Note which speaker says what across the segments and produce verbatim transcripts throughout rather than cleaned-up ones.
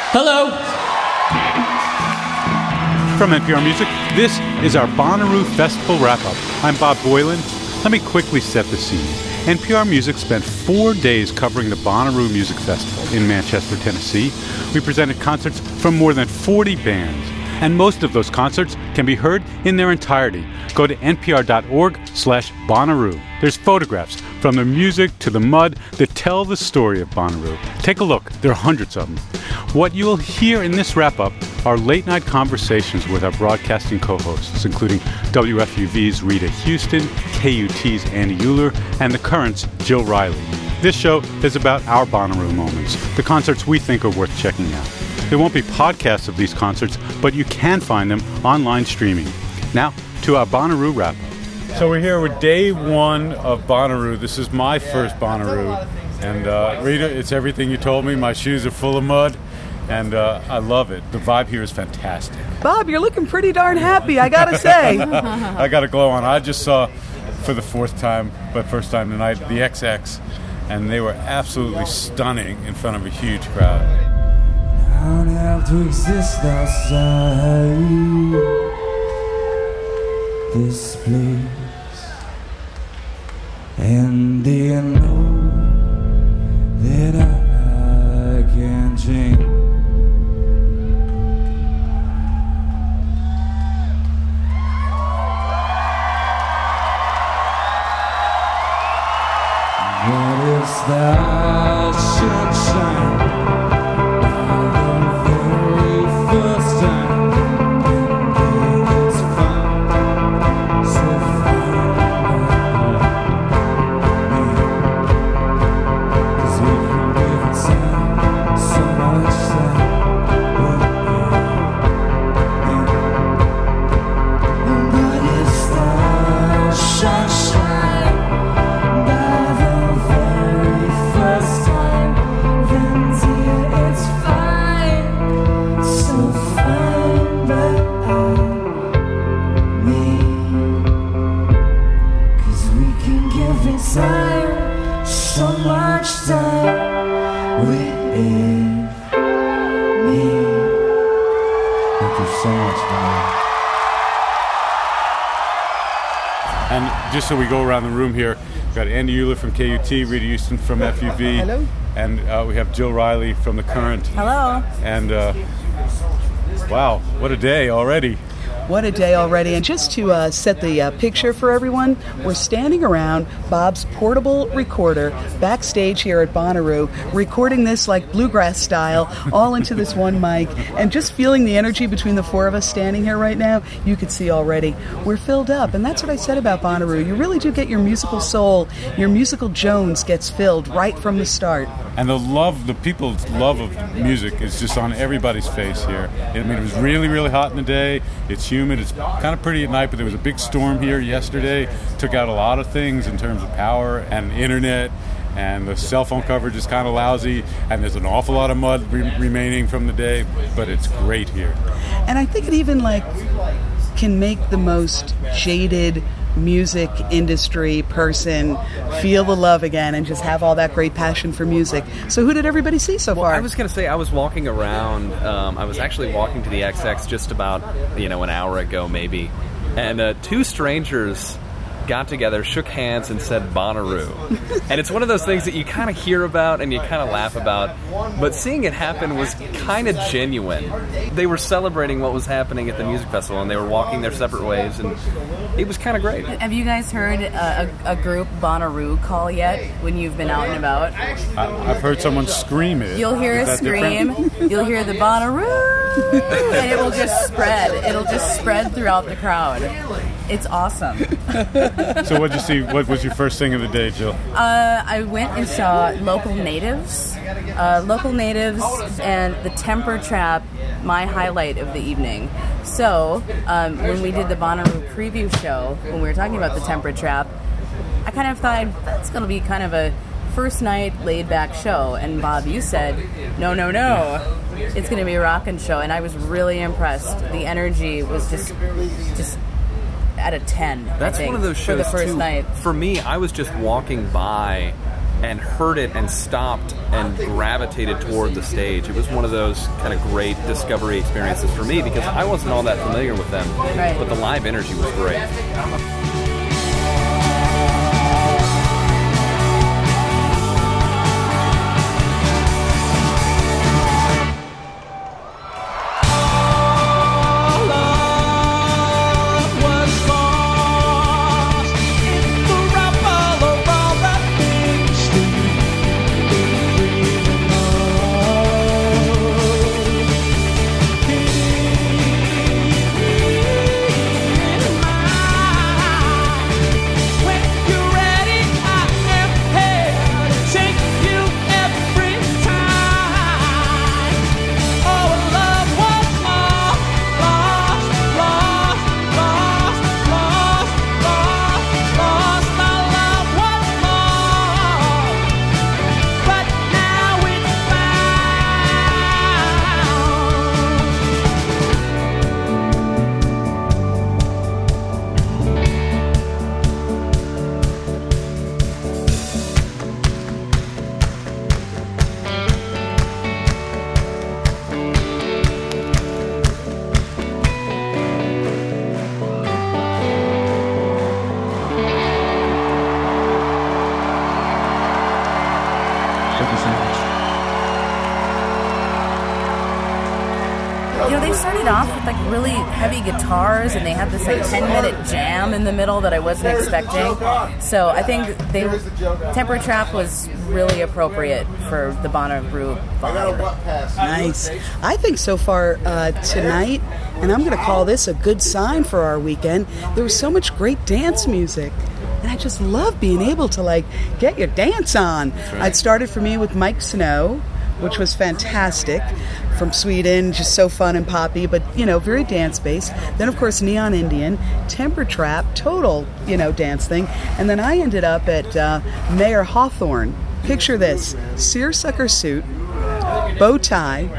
Speaker 1: Hello.
Speaker 2: From N P R Music, this is our Bonnaroo Festival wrap-up. I'm Bob Boylan. Let me quickly set the scene. N P R Music spent four days covering the Bonnaroo Music Festival in Manchester, Tennessee. We presented concerts from more than forty bands, and most of those concerts can be heard in their entirety. Go to npr.org slash Bonnaroo. There's photographs from the music to the mud that tell the story of Bonnaroo. Take a look. There are hundreds of them. What you will hear in this wrap-up are late-night conversations with our broadcasting co-hosts, including W F U V's Rita Houston, K U T's Andy Uhler, and The Current's Jill Riley. This show is about our Bonnaroo moments, the concerts we think are worth checking out. There won't be podcasts of these concerts, but you can find them online streaming. Now, to our Bonnaroo wrap-up. So we're here with day one of Bonnaroo. This is my first Bonnaroo. And uh, Rita, it's everything you told me. My shoes are full of mud. And uh, I love it. The vibe here is fantastic.
Speaker 3: Bob, you're looking pretty darn happy, I gotta say.
Speaker 2: I got a glow on. I just saw, for the fourth time, but first time tonight, the X X, and they were absolutely stunning in front of a huge crowd.
Speaker 4: I don't have to exist outside this place, and do you know that I can change? What is that sunshine? The very first time. It's fine, so fine. 'Cause we can live inside so much time. What is that sunshine? So much time with me. Thank you so much, man.
Speaker 2: And just so we go around the room here, we've got Andy Uhler from K U T, Rita Houston from F U V.
Speaker 3: Hello.
Speaker 2: And uh, we have Jill Riley from The Current.
Speaker 5: Hello.
Speaker 2: And uh, wow, what a day already.
Speaker 3: What a day already. And just to uh, set the uh, picture for everyone, we're standing around Bob's portable recorder backstage here at Bonnaroo, recording this like bluegrass style, all into this one mic, and just feeling the energy between the four of us standing here right now. You can see already we're filled up. And that's what I said about Bonnaroo. You really do get your musical soul, your musical Jones gets filled right from the start.
Speaker 2: And the love, the people's love of music is just on everybody's face here. I mean, it was really, really hot in the day. It's humid. It's kind of pretty at night, but there was a big storm here yesterday. Took out a lot of things in terms of power and internet, and the cell phone coverage is kind of lousy, and there's an awful lot of mud re- remaining from the day, but it's great here.
Speaker 3: And I think it even, like, can make the most jaded music industry person feel the love again and just have all that great passion for music. So who did everybody see so
Speaker 1: well,
Speaker 3: far?
Speaker 1: I was going to say I was walking around. Um, I was actually walking to the X X just about, you know, an hour ago maybe. And uh, two strangers got together, shook hands, and said Bonnaroo. And it's one of those things that you kind of hear about and you kind of laugh about, but seeing it happen was kind of genuine. They were celebrating what was happening at the music festival, and they were walking their separate ways, and it was kind of great.
Speaker 5: Have you guys heard a, a, a group Bonnaroo call yet when you've been out and about?
Speaker 2: I, I've heard someone scream it.
Speaker 5: You'll hear
Speaker 2: Is
Speaker 5: a
Speaker 2: that
Speaker 5: scream,
Speaker 2: different?
Speaker 5: you'll hear the Bonnaroo, and it will just spread. It'll just spread throughout the crowd. It's awesome.
Speaker 2: So what did you see? What was your first thing of the day, Jill?
Speaker 5: Uh, I went and saw Local Natives. Uh, Local Natives and the Temper Trap, my highlight of the evening. So, um, when we did the Bonnaroo preview show, when we were talking about the Temper Trap, I kind of thought that's going to be kind of a first night laid-back show. And Bob, you said, no, no, no. It's going to be a rockin' show. And I was really impressed. The energy was just... just out of ten.
Speaker 1: That's
Speaker 5: I think,
Speaker 1: one of those shows
Speaker 5: for the first
Speaker 1: too.
Speaker 5: night.
Speaker 1: For me, I was just walking by and heard it and stopped and gravitated toward the stage. It was one of those kind of great discovery experiences for me because I wasn't all that familiar with them,
Speaker 5: Right.
Speaker 1: but the live energy was great.
Speaker 5: You know, they started off with like really heavy guitars, and they had this like ten minute jam in the middle that I wasn't expecting. So I think they Temper Trap was really appropriate for the Bonnaroo vibe.
Speaker 3: Nice. I think so far uh, tonight, and I'm going to call this a good sign for our weekend, there was so much great dance music. And I just love being able to, like, get your dance on. It started for me with Mike Snow, which was fantastic, from Sweden, just so fun and poppy, but, you know, very dance-based. Then, of course, Neon Indian, Temper Trap, total, you know, dance thing. And then I ended up at uh, Mayor Hawthorne. Picture this, seersucker suit, bow tie,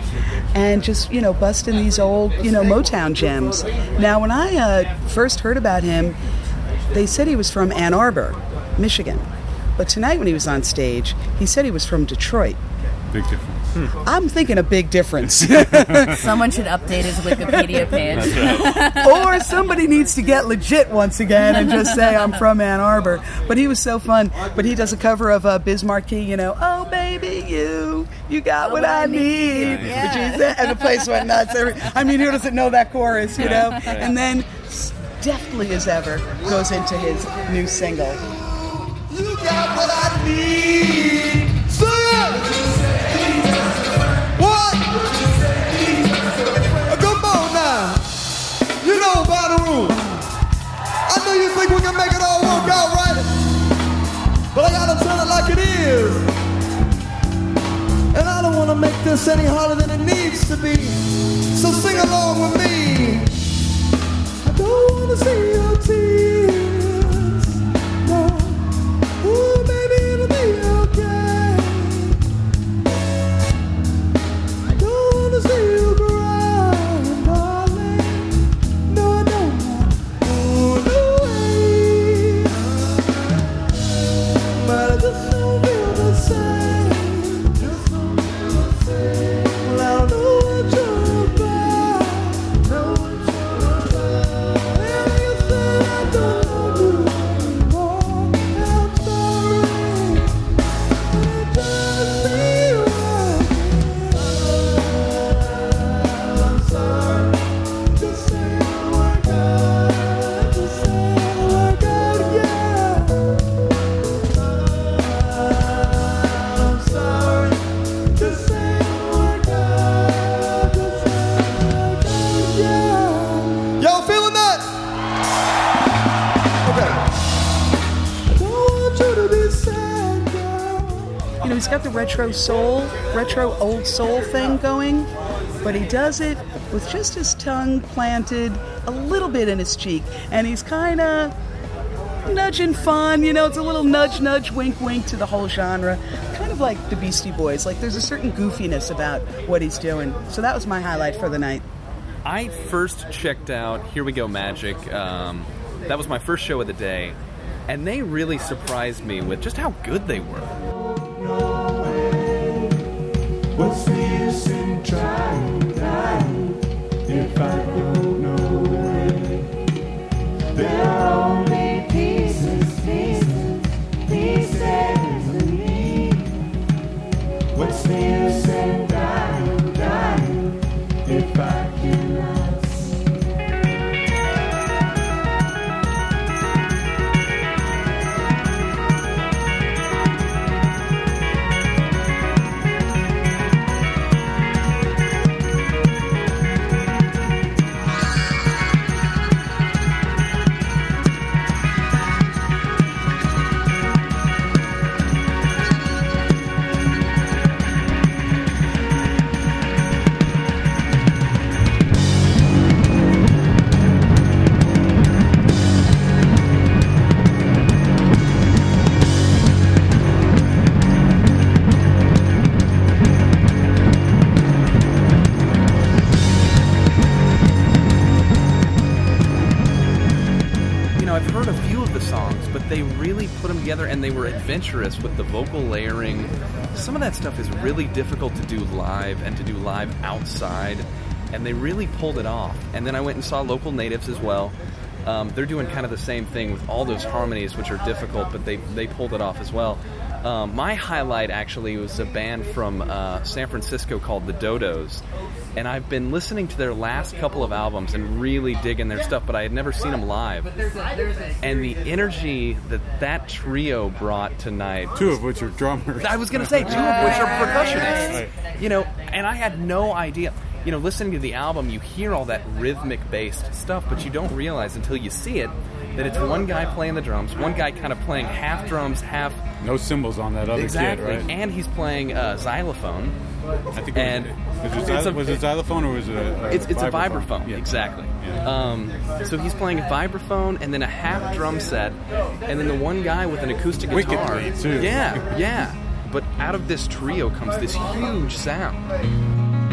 Speaker 3: and just, you know, busting these old, you know, Motown gems. Now, when I uh, first heard about him, they said he was from Ann Arbor, Michigan. But tonight when he was on stage, he said he was from Detroit.
Speaker 2: Big difference.
Speaker 3: Hmm. I'm thinking a big difference.
Speaker 5: Someone should update his Wikipedia page.
Speaker 3: Or somebody needs to get legit once again and just say, I'm from Ann Arbor. But he was so fun. But he does a cover of uh, Biz Markie, you know, oh, baby, you, you got oh, what I need. need. Yeah. Which is, and the place went nuts. I mean, who doesn't know that chorus, you know? And then, deftly as ever, goes into his new single.
Speaker 6: You got what I need. Sing it. What? Come on now. You know Bonnaroo. I know you think we can make it all work out right, but I gotta tell it like it is. And I don't want to make this any harder than it needs to be. So sing along with me. I don't want to see your tears. No. Ooh, baby, it'll be okay. I don't want to see you cry, darling. No, I don't want to no way. But I just don't feel the same. Just don't feel the same. Well, I don't know what you're about. Know what you're about. And you said I don't know you anymore. I'm sorry. It just ain't working. I'm sorry. Just ain't working. Just ain't working, yeah. I'm sorry. Just ain't working. Just ain't working, yeah. Y'all feeling that? Okay. I don't want you to be sad, girl.
Speaker 3: You know, he's got the retro soul, retro old soul thing going, but he does it with just his tongue planted a little bit in his cheek, and he's kind of nudging fun, you know, it's a little nudge, nudge, wink, wink to the whole genre, kind of like the Beastie Boys. Like, there's a certain goofiness about what he's doing. So that was my highlight for the night.
Speaker 1: I first checked out Here We Go Magic. Um, that was my first show of the day. and they really surprised me with just how good they were.
Speaker 6: What's the use in trying, trying, if I don't know it? There are only pieces, pieces, pieces of me. What's the use in dying, dying, if I cannot see?
Speaker 1: I've heard a few of the songs, but they really put them together, and they were adventurous with the vocal layering. Some of that stuff is really difficult to do live and to do live outside, and they really pulled it off. And then I went and saw Local Natives as well. Um, they're doing kind of the same thing with all those harmonies, which are difficult, but they, they pulled it off as well. Um, my highlight, actually, was a band from uh, San Francisco called The Dodos. And I've been listening to their last couple of albums and really digging their stuff, but I had never seen them live. And the energy that that trio brought tonight...
Speaker 2: Two of which are drummers.
Speaker 1: I was going to say, two of which are percussionists. You know, and I had no idea. You know, listening to the album, you hear all that rhythmic-based stuff, but you don't realize until you see it that it's one guy playing the drums, one guy kind of playing half drums, half...
Speaker 2: No cymbals on that other
Speaker 1: exactly.
Speaker 2: kid, right?
Speaker 1: And he's playing uh, xylophone.
Speaker 2: I think it
Speaker 1: and
Speaker 2: was, was, it
Speaker 1: it's
Speaker 2: xylo-
Speaker 1: a,
Speaker 2: was it xylophone or was it a, a
Speaker 1: it's, it's
Speaker 2: vibraphone?
Speaker 1: a vibraphone,
Speaker 2: Yeah.
Speaker 1: exactly.
Speaker 2: Yeah.
Speaker 1: Um, so he's playing a vibraphone and then a half drum set, and then the one guy with an acoustic
Speaker 2: Wicked
Speaker 1: guitar.
Speaker 2: lead, too.
Speaker 1: Yeah, yeah. But out of this trio comes this huge sound.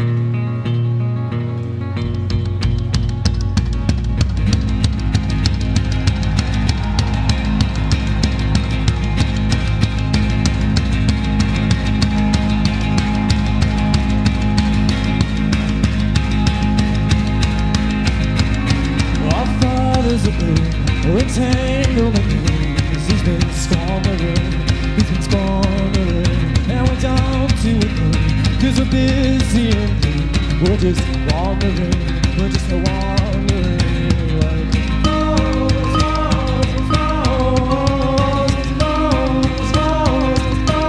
Speaker 4: Entanglement, he's been squandering, he's been squandering, and we're down to a point, cause we're busy and blue. We're just wandering, we're just wandering, like falls, falls, falls, falls, falls,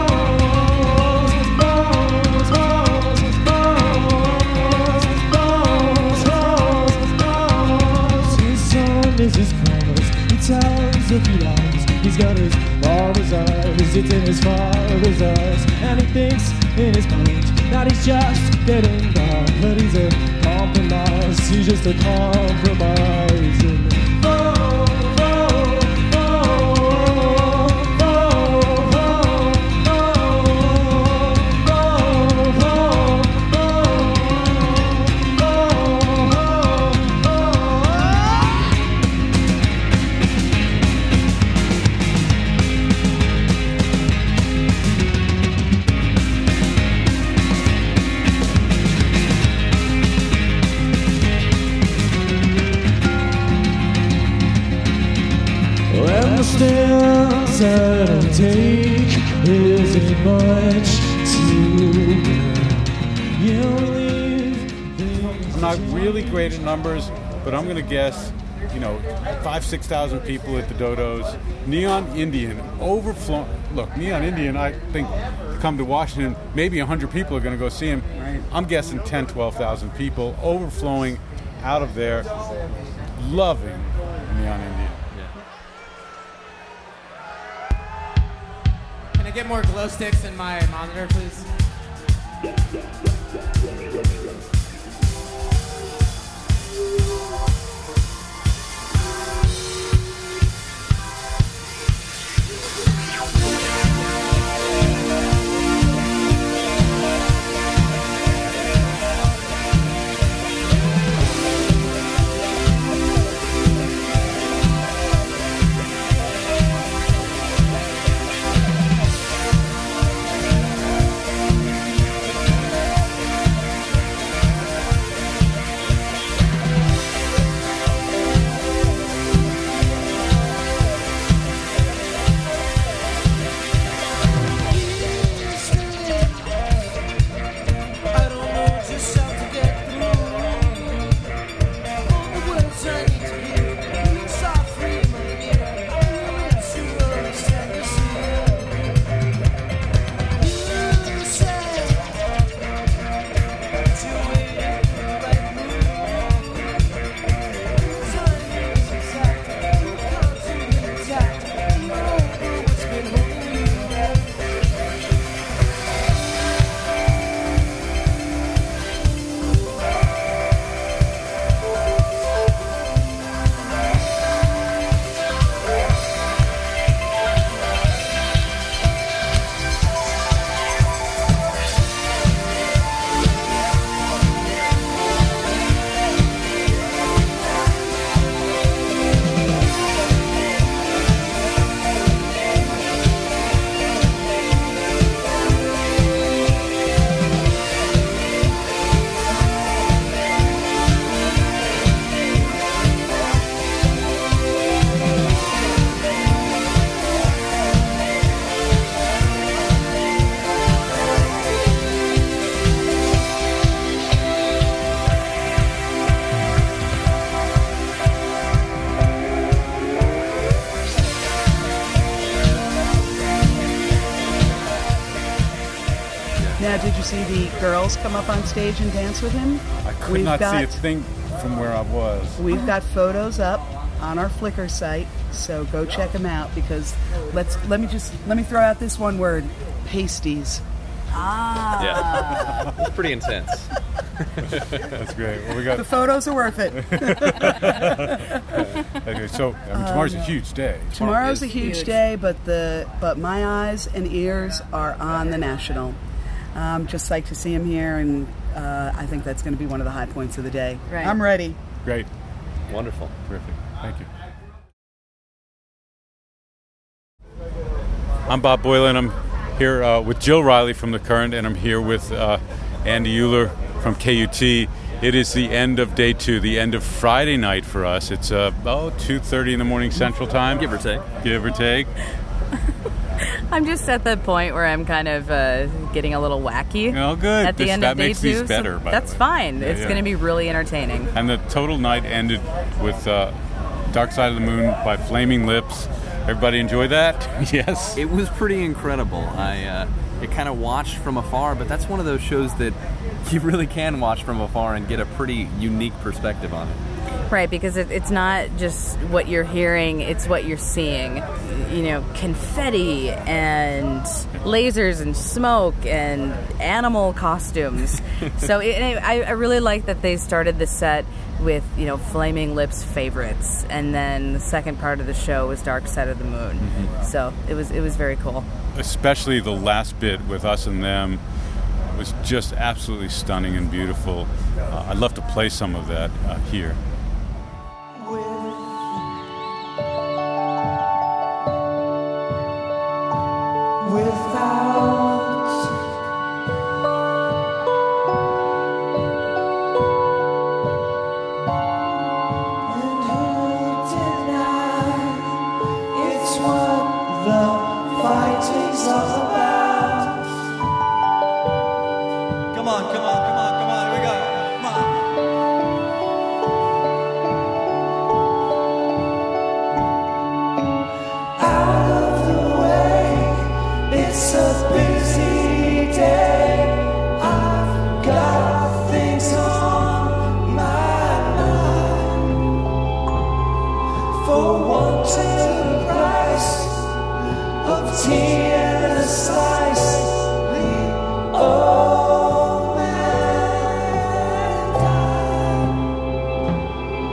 Speaker 4: falls, falls, falls, falls. His son is his tells a few lies. He's got his father's eyes, it's in his father's eyes, and he thinks in his mind that he's just getting by, but he's a compromise, he's just a compromise. And oh, oh, oh, oh, oh, steps I don't take isn't much to bear. You leave.
Speaker 2: I'm not really great at numbers, but I'm going to guess, you know, five, six thousand people at the Dodos. Neon Indian, overflowing. Look, Neon Indian, I think, come to Washington, maybe one hundred people are going to go see him. Right. I'm guessing ten, twelve thousand people overflowing out of there, loving Neon Indian.
Speaker 7: Can I get more glow sticks in my monitor, please?
Speaker 3: Now, did you see the girls come up on stage and dance with him?
Speaker 2: I could
Speaker 3: We've
Speaker 2: not
Speaker 3: got,
Speaker 2: see a thing from where I was.
Speaker 3: We've got photos up on our Flickr site, so go check them out. Because let's let me just let me throw out this one word: pasties.
Speaker 5: Ah.
Speaker 1: Yeah. It's pretty intense.
Speaker 2: That's great. Well, we got
Speaker 3: The photos are worth it.
Speaker 2: okay, so I mean, tomorrow's a huge day.
Speaker 3: Tomorrow's a
Speaker 1: is
Speaker 3: huge
Speaker 5: huge.
Speaker 3: day, but the but my eyes and ears are on the National. Um, just like to see him here, and uh, I think that's going to be one of the high points of the day.
Speaker 5: Right.
Speaker 3: I'm ready.
Speaker 2: Great.
Speaker 1: Wonderful.
Speaker 2: Terrific. Thank you. I'm Bob Boylan. I'm here uh, with Jill Riley from The Current, and I'm here with uh, Andy Euler from K U T. It is the end of day two, the end of Friday night for us. It's uh, oh, two thirty in the morning Central Time.
Speaker 1: Give or take.
Speaker 2: Give or take.
Speaker 5: I'm just at the point where I'm kind of uh, getting a little wacky.
Speaker 2: Oh, good.
Speaker 5: At the
Speaker 2: This-
Speaker 5: end
Speaker 2: that
Speaker 5: of day
Speaker 2: makes
Speaker 5: two,
Speaker 2: these
Speaker 5: so
Speaker 2: better, by the
Speaker 5: that's
Speaker 2: way.
Speaker 5: fine.
Speaker 2: Yeah,
Speaker 5: it's
Speaker 2: yeah.
Speaker 5: going to be really entertaining.
Speaker 2: And the total night ended with uh, Dark Side of the Moon by Flaming Lips. Everybody enjoy that? Yes.
Speaker 1: It was pretty incredible. I uh, it kind of watched from afar, but that's one of those shows that you really can watch from afar and get a pretty unique perspective on it.
Speaker 5: Right, because it, it's not just what you're hearing, it's what you're seeing. You know, confetti and lasers and smoke and animal costumes. So it, and I, I really like that they started the set with, you know, Flaming Lips favorites, and then the second part of the show was Dark Side of the Moon. Mm-hmm. So it was it was very cool.
Speaker 2: Especially the last bit with Us and Them was just absolutely stunning and beautiful. Uh, I'd love to play some of that uh, here.
Speaker 6: And who denied it's what the fighting's all about? Come on, come on, come on, come on, we got it. Come on. Out of the way, it's a busy day. I've got things on my mind. For wanting the price of tea and a slice, the old man died.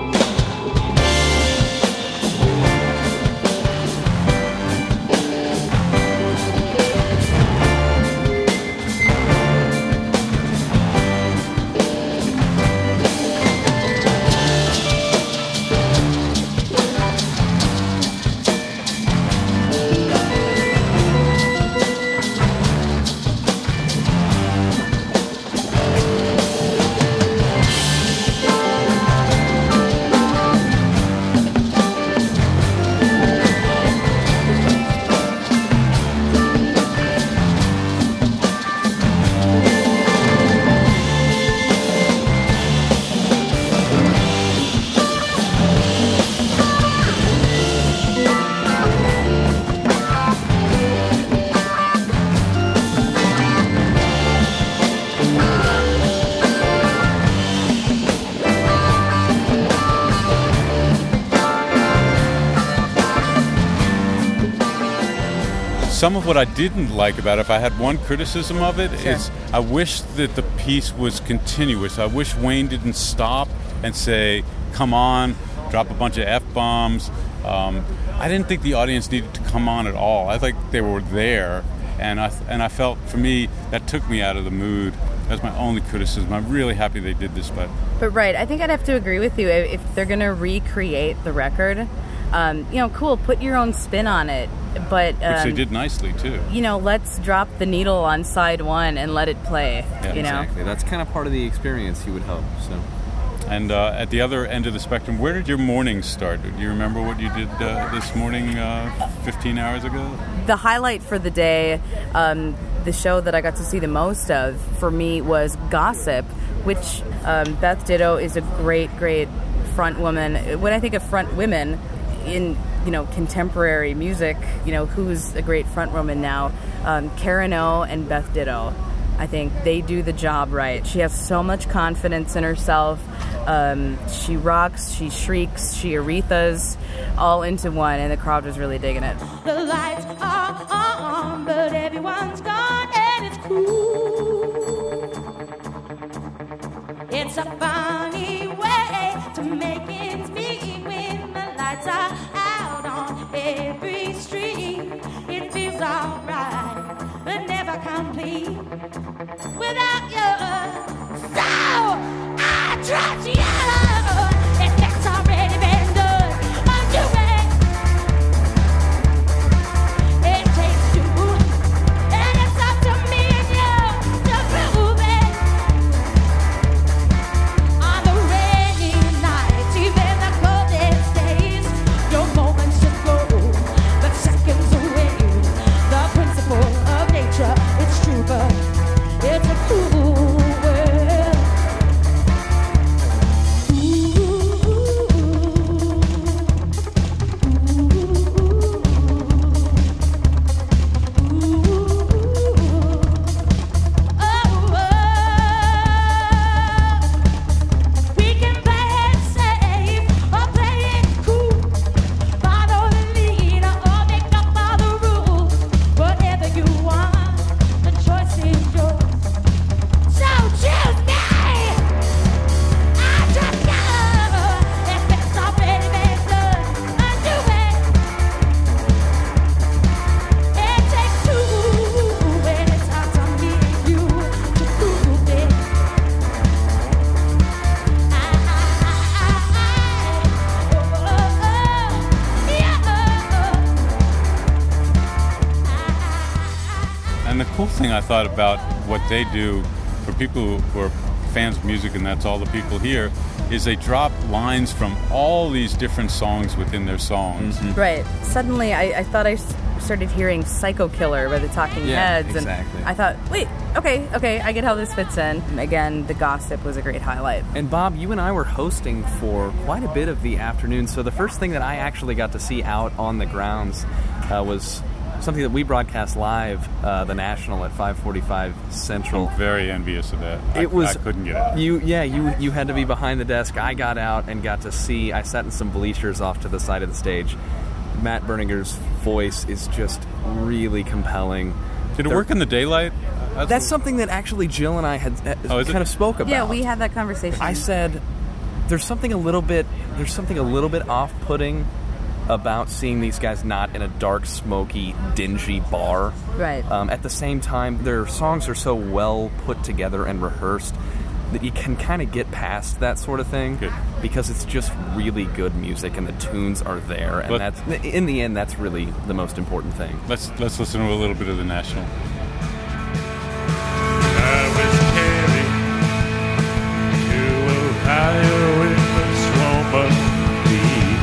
Speaker 2: Some of what I didn't like about it, if I had one criticism of it, is I wish that the piece was continuous. I wish Wayne didn't stop and say, come on, drop a bunch of F-bombs. Um, I didn't think the audience needed to come on at all. I think they were there, and I and I felt, for me, that took me out of the mood. That's my only criticism. I'm really happy they did this, but
Speaker 5: But right, I think I'd have to agree with you. If they're going to recreate the record, um, you know, cool, put your own spin on it. But, um,
Speaker 2: which they did nicely, too.
Speaker 5: you know, let's drop the needle on side one and let it play,
Speaker 2: Yeah,
Speaker 5: you know?
Speaker 1: Exactly. That's kind of part of the experience, you would hope. So.
Speaker 2: And uh, at the other end of the spectrum, where did your morning start? Do you remember what you did uh, this morning uh, fifteen hours ago?
Speaker 5: The highlight for the day, um, the show that I got to see the most of for me was Gossip, which um, Beth Ditto is a great, great front woman. When I think of front women in, you know, contemporary music, you know, who's a great front woman now? Um, Karen O and Beth Ditto. I think they do the job right. She has so much confidence in herself. Um, she rocks, she shrieks, she Arethas all into one, and the crowd was really digging it.
Speaker 6: The lights are on, but everyone's gone, and it's cool. It's a funny way to make ends meet when the lights are out on every street. It feels alright, but never complete without you. So I trust you. If it's already been done, undo it. It takes two, and it's up to me and you to prove it. On the rainy nights, even the coldest days, your moments just go, but seconds away. The principle of nature, it's true, but it's a cruel world. We can play it safe or play it cool. Follow the leader or make up all the rules. Whatever you want, the choice is yours. So choose me. I trust you. If it's already been done, undo it. It takes two, and it's up to me and you to prove it.
Speaker 2: And the cool thing I thought about what they do for people who are fans of music, and that's all the people here, is they drop lines from all these different songs within their songs.
Speaker 5: Right. Suddenly, I, I thought I s- started hearing Psycho Killer by the Talking
Speaker 1: Yeah,
Speaker 5: Heads.
Speaker 1: exactly.
Speaker 5: And I thought, wait, okay, okay, I get how this fits in. Again, the gossip was a great highlight.
Speaker 1: And Bob, you and I were hosting for quite a bit of the afternoon, so the first thing that I actually got to see out on the grounds uh, was something that we broadcast live, uh, the National at five forty-five Central.
Speaker 2: I'm very envious of that. I,
Speaker 1: It was
Speaker 2: I couldn't get out.
Speaker 1: You, yeah, you you had to be behind the desk. I got out and got to see. I sat in some bleachers off to the side of the stage. Matt Berninger's voice is just really compelling.
Speaker 2: Did it
Speaker 1: There-
Speaker 2: work in the daylight? That's,
Speaker 1: That's something that actually Jill and I had uh,
Speaker 2: Oh, is it?
Speaker 1: kind of spoke about.
Speaker 5: Yeah, we had that conversation.
Speaker 1: I said, "There's something a little bit. There's something a little bit off-putting about seeing these guys not in a dark, smoky, dingy bar.
Speaker 5: Right.
Speaker 1: Um, at the same time, their songs are so well put together and rehearsed that you can kind of get past that sort of thing
Speaker 2: Good.
Speaker 1: because it's just really good music and the tunes are there, and
Speaker 2: But-
Speaker 1: that's in the end that's really the most important thing."
Speaker 2: Let's let's listen to a little bit of the National.
Speaker 8: I was carried to Ohio in the swamp of peace.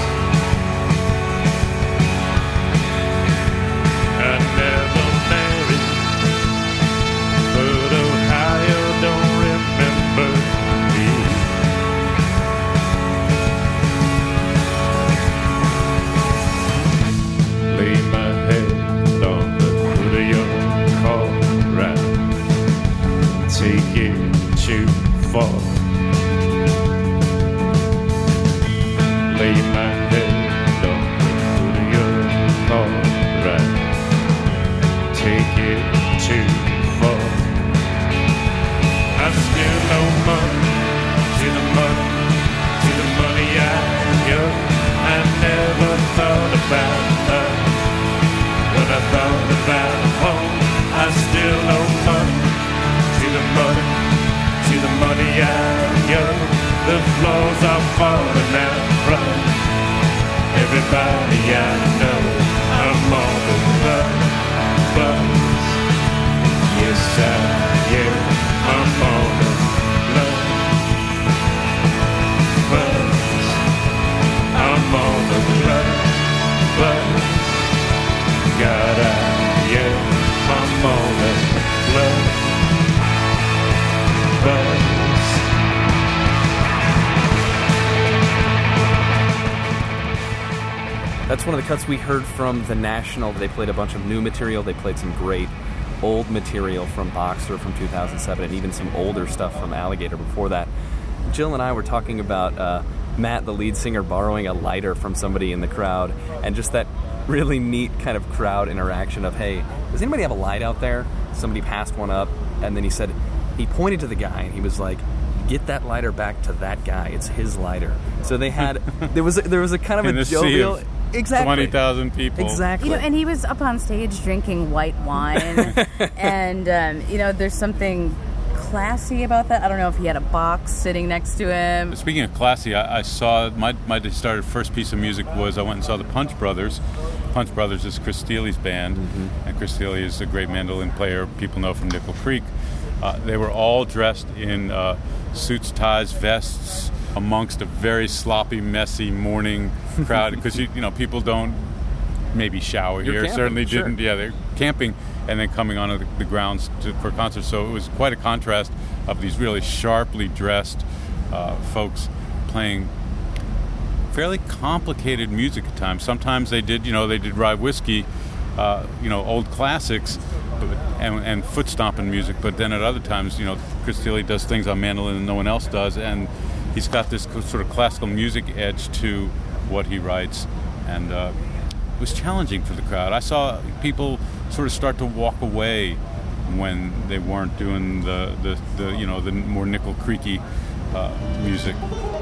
Speaker 8: I never married, but Ohio don't remember me. Lay my head on the hood of your car, right? Take it too far. Lay my head on the hood of your car, right? Take it too far. I still owe money to the money, to the money I got. I never thought about love, but I thought about home. I still owe money to the money, to the money I got. The floors are falling out from everybody I know. I'm on the bus, bus. Yes, I am. I'm on the bus, bus. I'm on the bus, bus. God, I am. I'm on the bus, bus.
Speaker 1: That's one of the cuts we heard from the National. They played a bunch of new material. They played some great old material from Boxer from two thousand seven, and even some older stuff from Alligator before that. Jill and I were talking about uh, Matt, the lead singer, borrowing a lighter from somebody in the crowd, and just that really neat kind of crowd interaction of, hey, does anybody have a light out there? Somebody passed one up, and then he said, he pointed to the guy, and he was like, get that lighter back to that guy. It's his lighter. So they had, there was a, there was a kind of
Speaker 2: in
Speaker 1: a
Speaker 2: a
Speaker 1: jovial...
Speaker 2: sea of
Speaker 1: Exactly.
Speaker 2: twenty thousand people.
Speaker 1: Exactly.
Speaker 5: You know, and he was up on stage drinking white wine, and um, you know, there's something classy about that. I don't know if he had a box sitting next to him.
Speaker 2: Speaking of classy, I, I saw my my started first piece of music was I went and saw the Punch Brothers. Punch Brothers is Chris Steely's band, mm-hmm. and Chris Steely is a great mandolin player people know from Nickel Creek. Uh, they were all dressed in uh, suits, ties, vests, amongst a very sloppy, messy morning crowd because you, you know people don't maybe shower
Speaker 1: You're
Speaker 2: here.
Speaker 1: camping,
Speaker 2: Certainly
Speaker 1: sure.
Speaker 2: didn't. Yeah, they're camping and then coming onto the, the grounds to, for concerts. So it was quite a contrast of these really sharply dressed uh, folks playing fairly complicated music at times. Sometimes they did, you know, they did Rye Whiskey, uh, you know, old classics. And, and foot stomping music, but then at other times, you know, Chris Steely does things on mandolin that no one else does, and he's got this sort of classical music edge to what he writes, and uh, it was challenging for the crowd. I saw people sort of start to walk away when they weren't doing the, the, the you know, the more Nickel Creeky uh, music.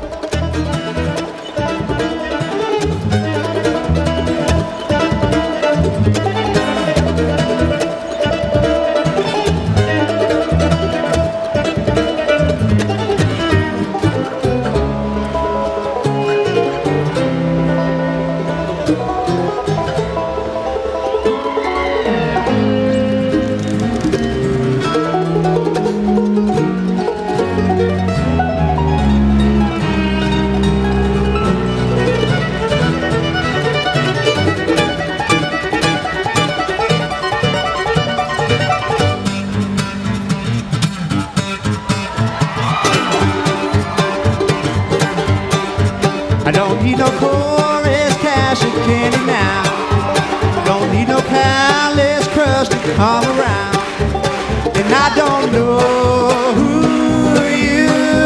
Speaker 6: I don't need no chorus, cash and candy now. Don't need no callous crust to come around. And I don't know who you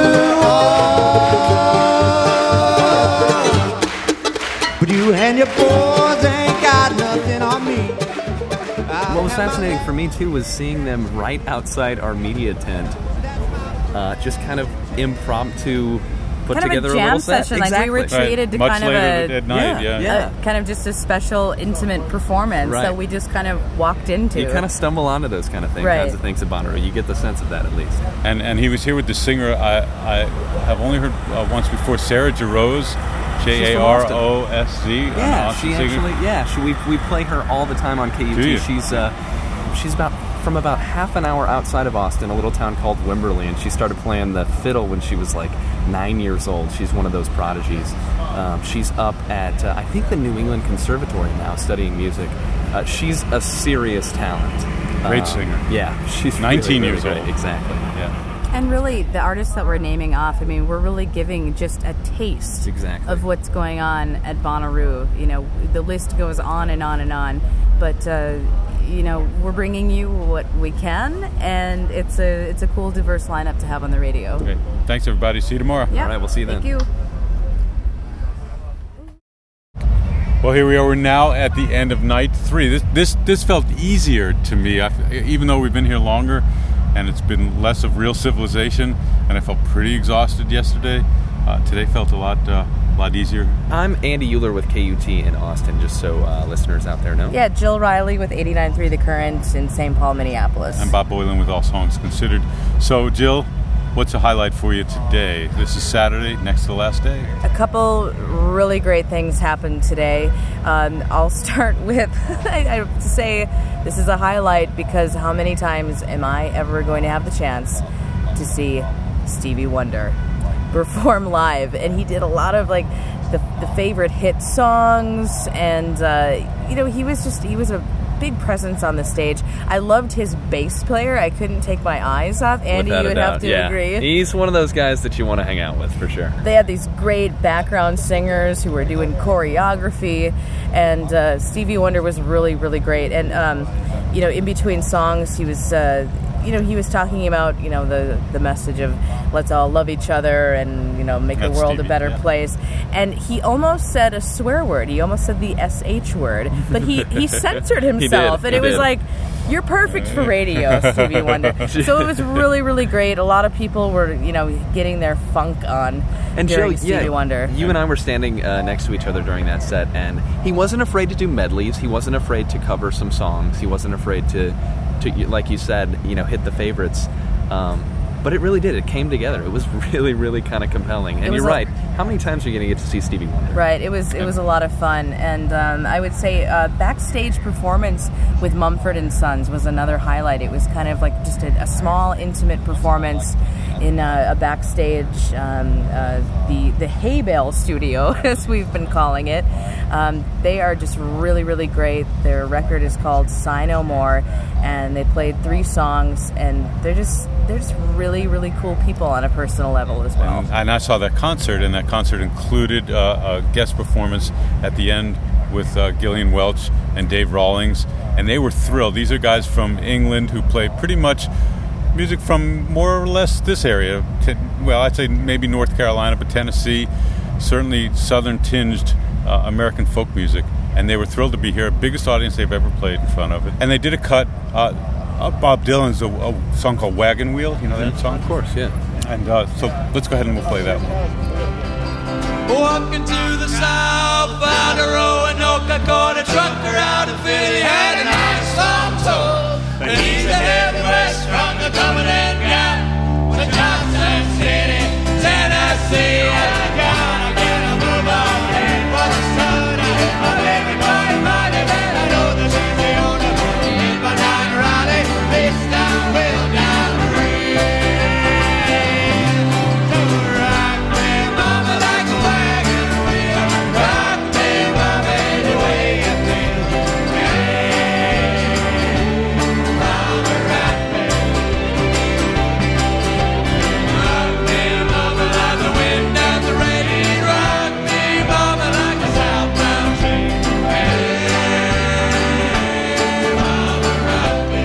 Speaker 6: are, but you and your boys ain't got nothing on me.
Speaker 1: What was fascinating for me, too, was seeing them right outside our media tent, uh, just kind of impromptu put
Speaker 5: kind
Speaker 1: together
Speaker 5: of a
Speaker 1: a
Speaker 5: jam
Speaker 1: little set.
Speaker 5: session.
Speaker 1: Exactly.
Speaker 5: Like we were treated
Speaker 2: Right.
Speaker 5: to
Speaker 2: Much
Speaker 5: kind of
Speaker 2: later
Speaker 5: a,
Speaker 2: at night,
Speaker 1: yeah,
Speaker 2: yeah.
Speaker 1: yeah.
Speaker 5: a kind of just a special, intimate performance
Speaker 1: Right.
Speaker 5: that we just kind of walked into.
Speaker 1: You kind of stumble onto those kind of things,
Speaker 5: Right.
Speaker 1: kinds of things at Bonnaroo. You get the sense of that at least.
Speaker 2: And and he was here with the singer I, I have only heard uh, once before, Sarah Jarose, J A R O S Z.
Speaker 1: Yeah, she actually. Yeah, she, we we play her all the time on K U
Speaker 2: Do
Speaker 1: T.
Speaker 2: you?
Speaker 1: She's uh, she's about from about half an hour outside of Austin, a little town called Wimberley, and she started playing the fiddle when she was like nine years old. She's one of those prodigies. Um, she's up at uh, I think the New England Conservatory now studying music. Uh, she's a serious talent.
Speaker 2: Great
Speaker 1: Uh,
Speaker 2: singer.
Speaker 1: Yeah, she's
Speaker 2: nineteen
Speaker 1: really, really
Speaker 2: years
Speaker 1: great.
Speaker 2: old.
Speaker 1: Exactly.
Speaker 2: Yeah.
Speaker 5: And really, the artists that we're naming off, I mean, we're really giving just a taste
Speaker 1: Exactly.
Speaker 5: of what's going on at Bonnaroo. You know, the list goes on and on and on, but uh, you know, we're bringing you what we can, and it's a it's a cool, diverse lineup to have on the radio.
Speaker 2: Okay. Thanks, everybody. See you tomorrow.
Speaker 5: Yeah.
Speaker 1: All right, we'll see you
Speaker 5: Thank
Speaker 1: then.
Speaker 5: you.
Speaker 2: Well, here we are. We're now at the end of night three. This this this felt easier to me, I, even though we've been here longer, and it's been less of real civilization. And I felt pretty exhausted yesterday. Uh, today felt a lot uh, lot easier.
Speaker 1: I'm Andy Euler with K U T in Austin, just so uh, listeners out there know.
Speaker 5: Yeah, Jill Riley with eighty-nine point three The Current in Saint Paul, Minneapolis.
Speaker 2: I'm Bob Boylan with All Songs Considered. So, Jill, what's a highlight for you today? This is Saturday, next to the last day.
Speaker 5: A couple really great things happened today. Um, I'll start with, I have to say, this is a highlight because how many times am I ever going to have the chance to see Stevie Wonder perform live? And he did a lot of like the, the favorite hit songs, and uh, you know, he was just, he was a big presence on the stage. I loved his bass player. I couldn't take my eyes off. Andy,
Speaker 1: Without
Speaker 5: you
Speaker 1: a
Speaker 5: would
Speaker 1: doubt.
Speaker 5: have to
Speaker 1: yeah.
Speaker 5: agree.
Speaker 1: He's one of those guys that you want to hang out with for sure.
Speaker 5: They had these great background singers who were doing choreography, and uh, Stevie Wonder was really, really great. And, um, you know, in between songs, he was, uh, you know, he was talking about, you know, the, the message of let's all love each other and, you know, make
Speaker 2: That's
Speaker 5: the world
Speaker 2: Stevie,
Speaker 5: a better
Speaker 2: yeah.
Speaker 5: place. And he almost said a swear word. He almost said the S H word. But he, he censored himself.
Speaker 1: did,
Speaker 5: and
Speaker 1: he
Speaker 5: it was
Speaker 1: did.
Speaker 5: like, you're perfect for radio, Stevie Wonder. So it was really, really great. A lot of people were, you know, getting their funk on
Speaker 1: And
Speaker 5: during
Speaker 1: Jill,
Speaker 5: Stevie
Speaker 1: yeah,
Speaker 5: Wonder.
Speaker 1: You and I were standing uh, next to each other during that set, and he wasn't afraid to do medleys. He wasn't afraid to cover some songs. He wasn't afraid to, to like you said, you know, hit the favorites. Um, but it really did. It came together. It was really, really kind of compelling. And
Speaker 5: It was
Speaker 1: you're
Speaker 5: a-
Speaker 1: right. How many times are you going to get to see Stevie Wonder?
Speaker 5: Right, it was it was a lot of fun, and um, I would say uh, backstage performance with Mumford and Sons was another highlight. It was kind of like just a, a small, intimate performance in a, a backstage, um, uh, the the Hay Bale Studio, as we've been calling it. Um, they are just really, really great. Their record is called Sigh No More, and they played three songs, and they're just they're just really, really cool people on a personal level as well.
Speaker 2: And, and I saw that concert, and that concert included uh, a guest performance at the end with uh, Gillian Welch and Dave Rawlings, and they were thrilled. These are guys from England who play pretty much music from more or less this area. Ten, well, I'd say maybe North Carolina, but Tennessee, certainly southern-tinged uh, American folk music. And they were thrilled to be here, biggest audience they've ever played in front of it. And they did a cut, uh, uh, Bob Dylan's a, a song called Wagon Wheel. You know that song?
Speaker 1: Of course, yeah.
Speaker 2: And uh, so let's go ahead and we'll play that one.
Speaker 6: Walking to the south, found a Roanoke, caught a trucker out of Philly, had an ice storm tow. And he's heading west from the Cumberland Gap to Johnson City, Tennessee. And I gotta get a move on for the sun. I'm everybody money, man. I know that she's the owner. In my nine Raleigh, this down, will down the So rock me, mama, like a wagon wheel. Rock me, mama, any way you feel. Hey, mama, rock me. Rock me, mama, like the wind and the rain. Rock me, mama, like a southbound train. Hey, mama, rock me.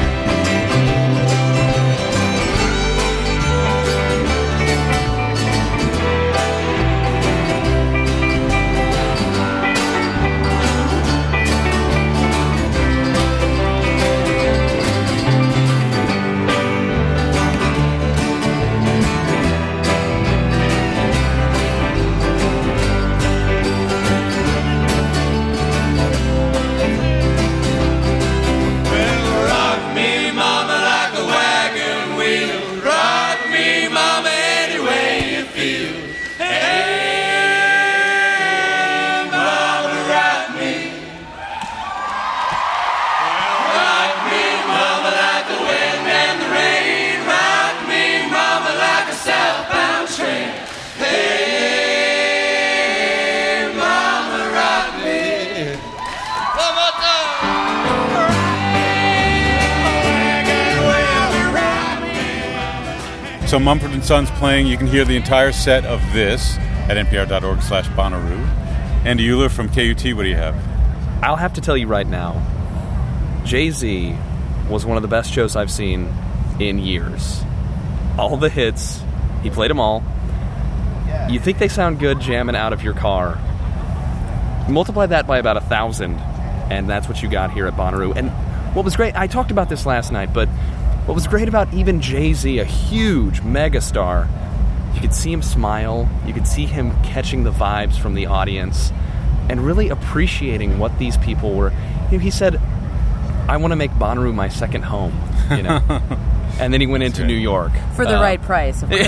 Speaker 6: Well, rock me, mama, like a wagon wheel. Rock me, mama, any way you feel. Hey, mama, rock me. Rock me, mama, like the wind and the rain. Rock me, mama, like a southbound train. Hey, mama, rock me. One more time.
Speaker 2: So Mumford and Sons playing. You can hear the entire set of this at npr.org slash Bonnaroo. Andy Euler from K U T, what do you have?
Speaker 1: I'll have to tell you right now, Jay-Z was one of the best shows I've seen in years. All the hits, he played them all. You think they sound good jamming out of your car. Multiply that by about a thousand, and that's what you got here at Bonnaroo. And what was great, I talked about this last night, but what was great about even Jay-Z, a huge megastar, you could see him smile, you could see him catching the vibes from the audience, and really appreciating what these people were. You know, he said, I want to make Bonnaroo my second home, you know. And then he went into
Speaker 2: right.
Speaker 1: New York.
Speaker 5: For the
Speaker 1: Uh,
Speaker 5: right price, of course.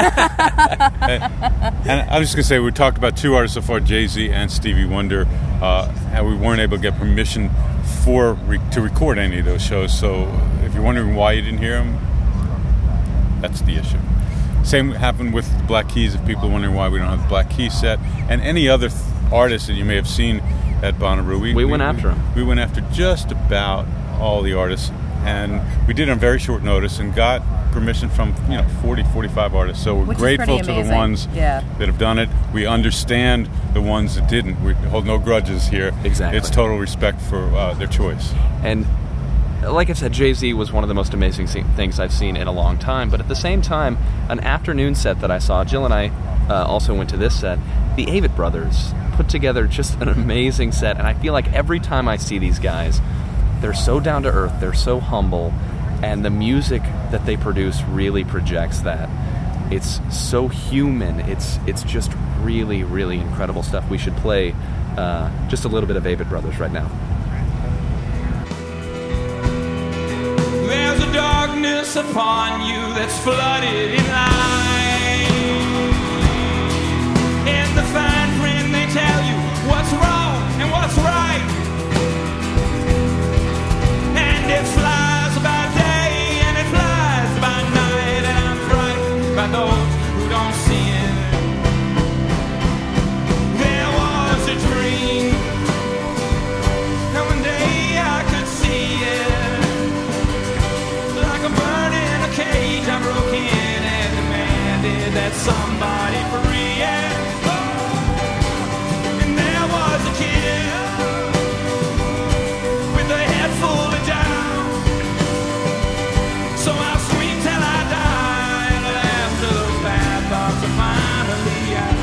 Speaker 2: And I was just going to say, we talked about two artists so far, Jay-Z and Stevie Wonder, uh, and we weren't able to get permission for re- to record any of those shows. So if you're wondering why you didn't hear them, that's the issue. Same happened with the Black Keys, if people are wondering why we don't have the Black Keys set. And any other th- artists that you may have seen at Bonnaroo.
Speaker 1: We went after 'em.
Speaker 2: We went after just about all the artists. And we did it on very short notice and got permission from, you know, forty, forty-five artists. So we're
Speaker 5: Which is
Speaker 2: grateful
Speaker 5: pretty
Speaker 2: to the
Speaker 5: amazing.
Speaker 2: ones
Speaker 5: Yeah.
Speaker 2: that have done it. We understand the ones that didn't. We hold no grudges here.
Speaker 1: Exactly.
Speaker 2: It's total respect for uh, their choice.
Speaker 1: And like I said, Jay-Z was one of the most amazing se- things I've seen in a long time. But at the same time, an afternoon set that I saw, Jill and I uh, also went to this set, the Avett Brothers put together just an amazing set. And I feel like every time I see these guys, they're so down to earth, they're so humble, and the music that they produce really projects that. It's so human. It's it's just really, really incredible stuff. We should play uh, just a little bit of Avett Brothers right now.
Speaker 9: There's a darkness upon you that's flooded in light. In the fine print they tell you what's wrong and what's right. And it flies by day and it flies by night. And I'm frightened by those who don't see it. There was a dream, and one day I could see it. Like a bird in a cage, I broke in and demanded that somebody free it. And there was a kid with a head full of doubt. So I'll scream till I die, and after those bad thoughts are finally out.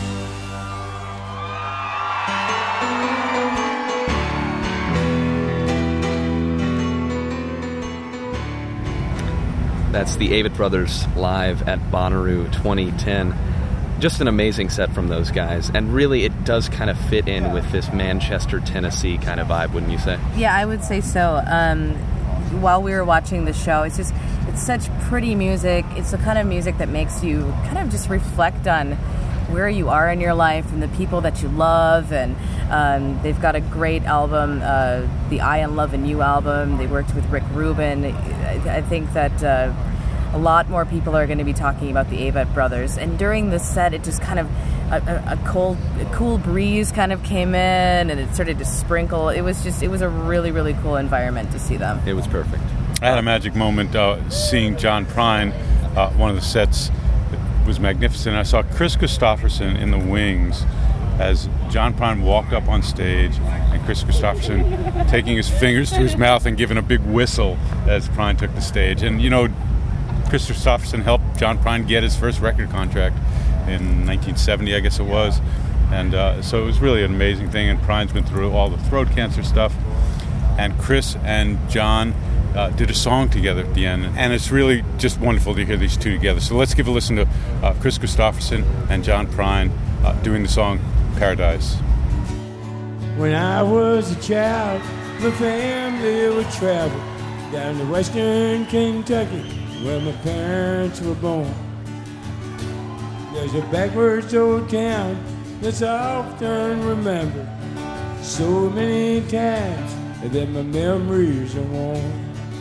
Speaker 1: That's the Avett Brothers live at Bonnaroo twenty ten. Just an amazing set from those guys. And really, it does kind of fit in with this Manchester, Tennessee kind of vibe, wouldn't you say?
Speaker 5: Yeah, I would say so. Um, while we were watching the show, it's just, it's such pretty music. It's the kind of music that makes you kind of just reflect on where you are in your life and the people that you love. And um, they've got a great album, uh, the I Am Lovin' You album. They worked with Rick Rubin. I, I think that uh, a lot more people are going to be talking about the Avett Brothers. And during the set, it just kind of, a, a, a cold, a cool breeze kind of came in, and it started to sprinkle. It was just, it was a really, really cool environment to see them.
Speaker 1: It was perfect.
Speaker 2: I had a magic moment uh, seeing John Prine. Uh, one of the sets was magnificent. I saw Chris Christopherson in the wings as John Prine walked up on stage, and Chris Christopherson taking his fingers to his mouth and giving a big whistle as Prine took the stage. And, you know, Chris Christopherson helped John Prine get his first record contract in nineteen seventy, I guess it was. And uh, so it was really an amazing thing, and Prine's been through all the throat cancer stuff. And Chris and John uh, did a song together at the end, and it's really just wonderful to hear these two together. So let's give a listen to uh, Chris Christopherson and John Prine uh, doing the song Paradise.
Speaker 4: When I was a child, my family would travel down to western Kentucky, where my parents were born. There's a backwards old town that's often remembered so many times that my memories are worn.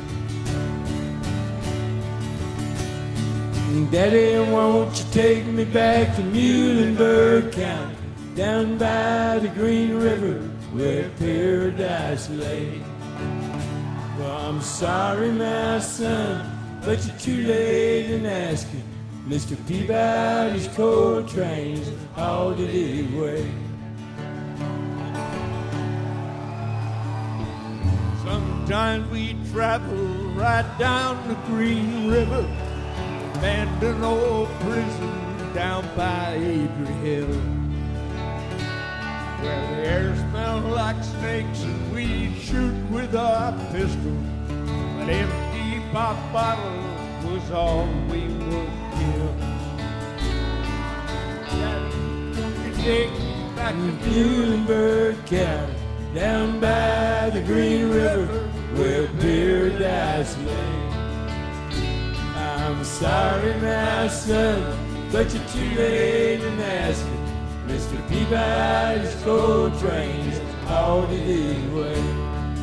Speaker 4: Daddy, won't you take me back to Muhlenberg County, down by the Green River where paradise lay? Well, I'm sorry, my son, but you're too late in asking. Mister Peabody's coal trains all did it weigh? Sometimes we travel right down the Green River, abandoned old prison down by Adrie Hill, where the air smelled like snakes and we shoot with our pistols, but empty pop bottles was all we would kill. Daddy, you take me back to Muhlenberg County, down by the Green River where paradise lay. I'm sorry, my son, but you're too late in asking. Mister Peabody's coal trains all did it weigh?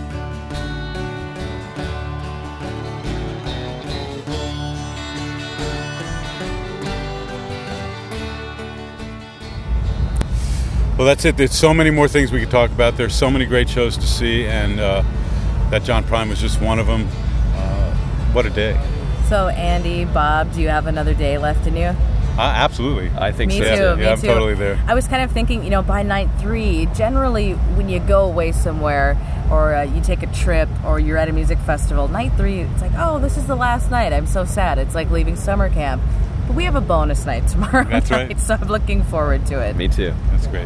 Speaker 2: Well, that's it. There's so many more things we could talk about. There's so many great shows to see, and uh, that John Prine was just one of them. Uh, what a day.
Speaker 5: So, Andy, Bob, do you have another day left in you?
Speaker 2: Uh, absolutely.
Speaker 1: I think
Speaker 5: Me
Speaker 1: so.
Speaker 5: too.
Speaker 2: Yeah,
Speaker 5: me
Speaker 2: I'm
Speaker 5: too.
Speaker 2: totally there.
Speaker 5: I was kind of thinking, you know, by night three, generally when you go away somewhere or uh, you take a trip or you're at a music festival, night three, it's like, oh, this is the last night. I'm so sad. It's like leaving summer camp. But we have a bonus night tomorrow
Speaker 2: That's
Speaker 5: night,
Speaker 2: right.
Speaker 5: so I'm looking forward to it.
Speaker 1: Me too.
Speaker 2: That's great.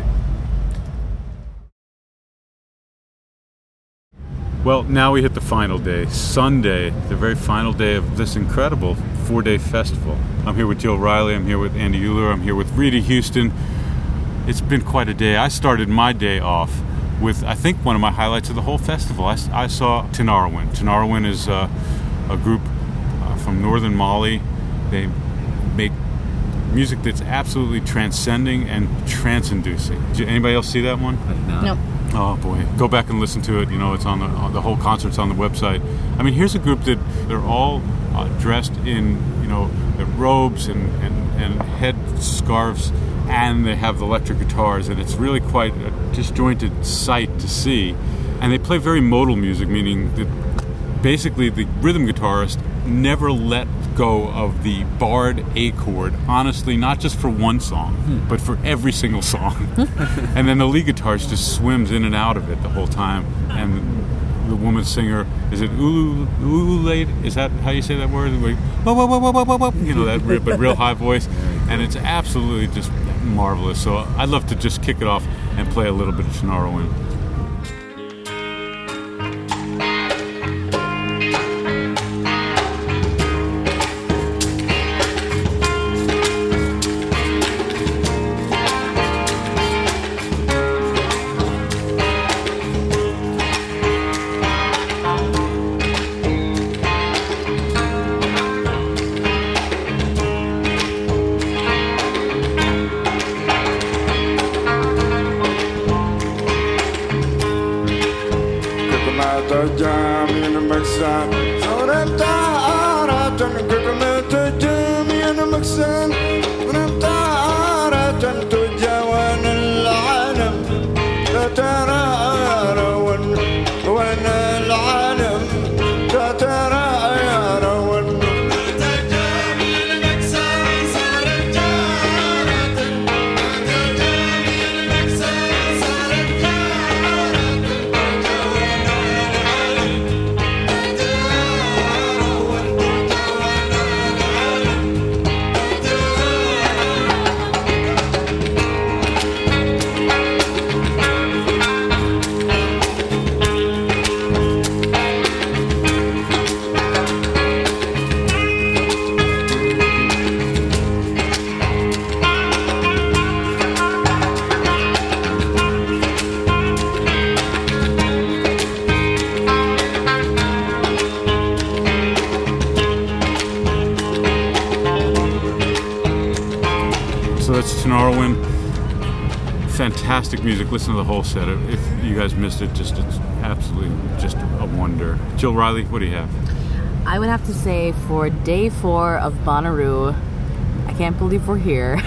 Speaker 2: Well, now we hit the final day, Sunday, the very final day of this incredible four-day festival. I'm here with Jill Riley, I'm here with Andy Euler, I'm here with Rita Houston. It's been quite a day. I started my day off with, I think, one of my highlights of the whole festival. I, I saw Tinariwen. Tinariwen is uh, a group uh, from northern Mali. They make music that's absolutely transcending and trance-inducing. Did anybody else see that one?
Speaker 5: No.
Speaker 2: Oh boy, go back and listen to it. You know, it's on the on the whole concert's on the website. I mean, here's a group that they're all uh, dressed in, you know, their robes and, and, and head scarves, and they have electric guitars, and it's really quite a disjointed sight to see. And they play very modal music, meaning that basically the rhythm guitarist never let go of the barred A chord, honestly, not just for one song, hmm. but for every single song. And then the lead guitarist just swims in and out of it the whole time. And the woman singer, is it Ulu, Ululade? Is that how you say that word? Like, whoa, whoa, whoa, whoa, whoa, whoa, you know, that real, but real high voice. And it's absolutely just marvelous. So I'd love to just kick it off and play a little bit of Tinariwen. Tinariwen, fantastic music. Listen to the whole set. If you guys missed it, just it's absolutely just a wonder. Jill Riley, what do you have?
Speaker 5: I would have to say for day four of Bonnaroo, I can't believe we're here.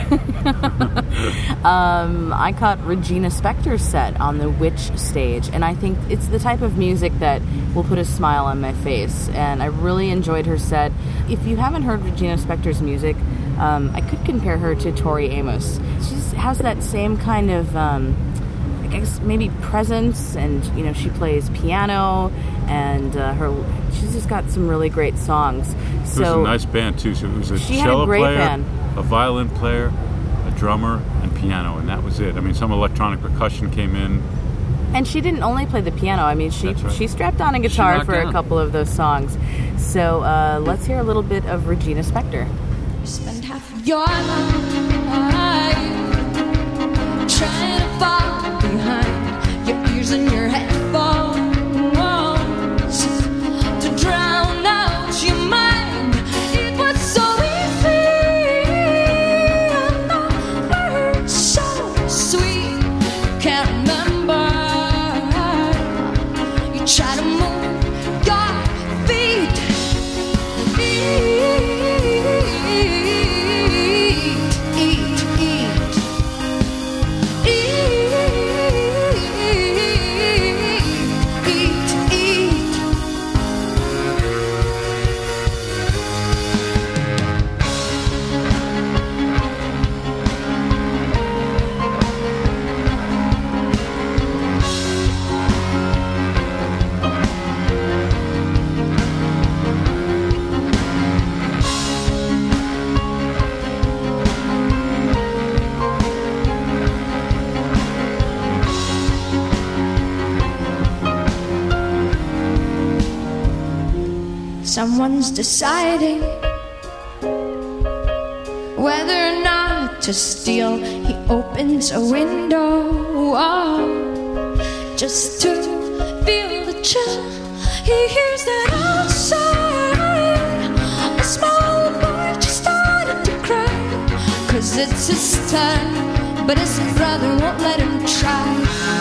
Speaker 5: um, I caught Regina Spektor's set on the Witch stage, and I think it's the type of music that will put a smile on my face, and I really enjoyed her set. If you haven't heard Regina Spektor's music, um, I could compare her to Tori Amos. She just has that same kind of, um, I guess, maybe presence, and, you know, she plays piano, and uh, her she's just got some really great songs. So,
Speaker 2: it was a nice band, too. So it was a
Speaker 5: she had
Speaker 2: cello
Speaker 5: a great
Speaker 2: player,
Speaker 5: band.
Speaker 2: a violin player, a drummer, and piano, and that was it. I mean, some electronic percussion came in.
Speaker 5: And she didn't only play the piano. I mean, she
Speaker 2: right.
Speaker 5: she strapped on a guitar for
Speaker 1: down.
Speaker 5: a couple of those songs. So uh, let's hear a little bit of Regina Spektor.
Speaker 10: Spend half of your life trying to fall behind your ears and your headphones to drown out your mind. It was so easy, and the words so sweet. Can't remember. You try to move your feet. Eat, eat, eat. someone's deciding whether or not to steal. He opens a window, oh, just to feel the chill. He hears that outside a small boy just started to cry, 'cause it's his time, but his brother won't let him try.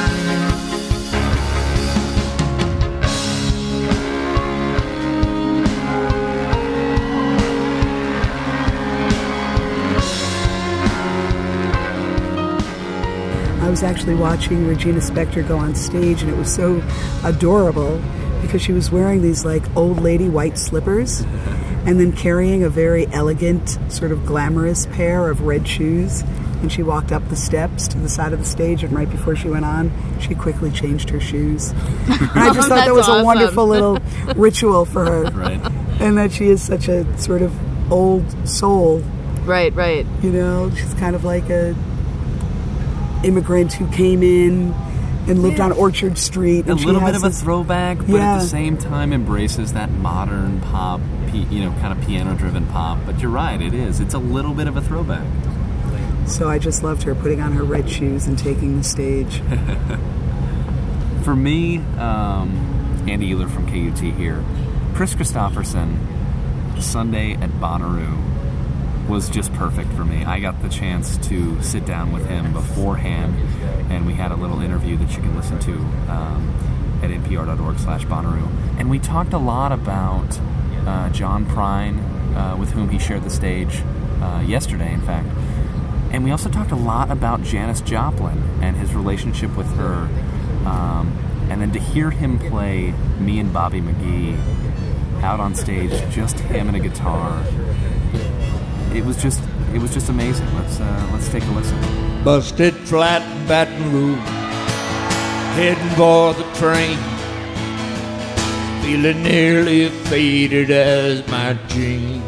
Speaker 3: I was actually watching Regina Spektor go on stage, and it was so adorable because she was wearing these like old lady white slippers and then carrying a very elegant, sort of glamorous pair of red shoes. And she walked up the steps to the side of the stage, and right before she went on, she quickly changed her shoes. And I just thought that was
Speaker 5: awesome.
Speaker 3: a wonderful little ritual for her.
Speaker 1: Right.
Speaker 3: And that she is such a sort of old soul.
Speaker 5: Right, right.
Speaker 3: You know, she's kind of like a immigrant who came in and lived
Speaker 1: Yeah.
Speaker 3: on Orchard Street.
Speaker 1: A
Speaker 3: And she
Speaker 1: little bit
Speaker 3: has
Speaker 1: of a
Speaker 3: this-
Speaker 1: throwback, but
Speaker 3: Yeah.
Speaker 1: at the same time embraces that modern pop, pi- you know, kind of piano-driven pop. But you're right, it is. It's a little bit of a throwback.
Speaker 3: So I just loved her putting on her red shoes and taking the stage.
Speaker 1: For me, um, Andy Euler from K U T here, Chris Christopherson, Sunday at Bonnaroo was just perfect for me. I got the chance to sit down with him beforehand, and we had a little interview that you can listen to um, at npr.org slash Bonnaroo. And we talked a lot about uh, John Prine, uh, with whom he shared the stage uh, yesterday, in fact. And we also talked a lot about Janis Joplin and his relationship with her. Um, and then to hear him play Me and Bobby McGee out on stage, just him and a guitar, it was just it was just amazing. Let's uh, let's take a listen.
Speaker 9: Busted flat in Baton Rouge, heading for the train, feeling nearly faded as my jeans.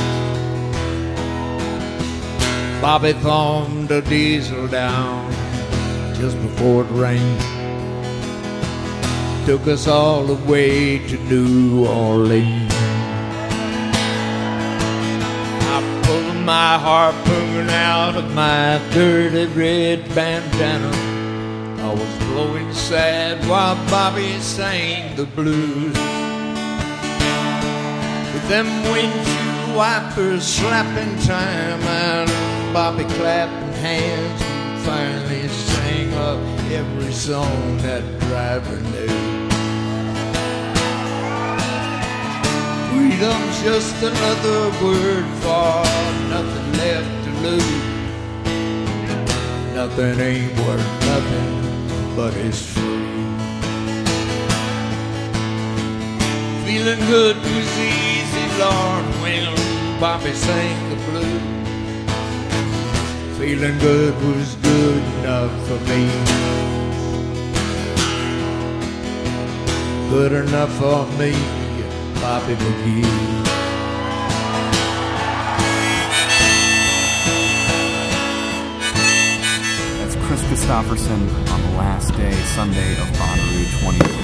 Speaker 9: Bobby thumbed a diesel down just before it rained. Took us all the way to New Orleans. I pulled my harpoon out of my dirty red bandana. I was blowing sad while Bobby sang the blues. With them windshield wipers slapping time and Bobby clapping hands, and finally sang up every song that driver knew. Freedom's just another word for nothing left to lose. Nothing ain't worth nothing, but it's free. Feeling good was easy, Lord, when Bobby sang the blues. Feeling good was good enough for me. Good enough for me, Bobby McGee.
Speaker 1: That's Chris Christopherson on the last day, Sunday of Bonnaroo twenty ten.